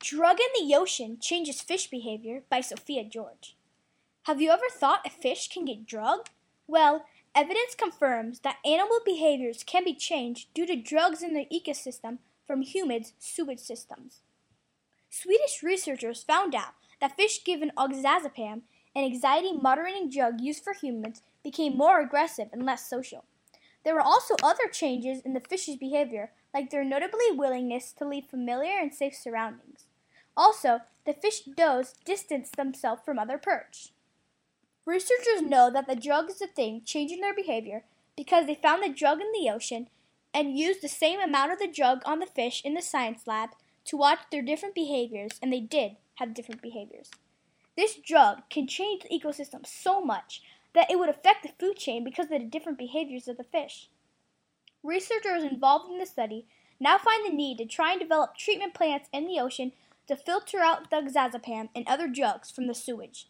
Drug in the Ocean Changes Fish Behavior by Sophia George. Have you ever thought a fish can get drugged? Well, evidence confirms that animal behaviors can be changed due to drugs in the ecosystem from humans' sewage systems. Swedish researchers found out that fish given oxazepam, an anxiety-moderating drug used for humans, became more aggressive and less social. There were also other changes in the fish's behavior, like their notably willingness to leave familiar and safe surroundings. Also, the fish does distance themselves from other perch. Researchers know that the drug is a thing changing their behavior because they found the drug in the ocean and used the same amount of the drug on the fish in the science lab to watch their different behaviors, and they did have different behaviors. This drug can change the ecosystem so much that it would affect the food chain because of the different behaviors of the fish. Researchers involved in the study now find the need to try and develop treatment plants in the ocean to filter out the oxazepam and other drugs from the sewage.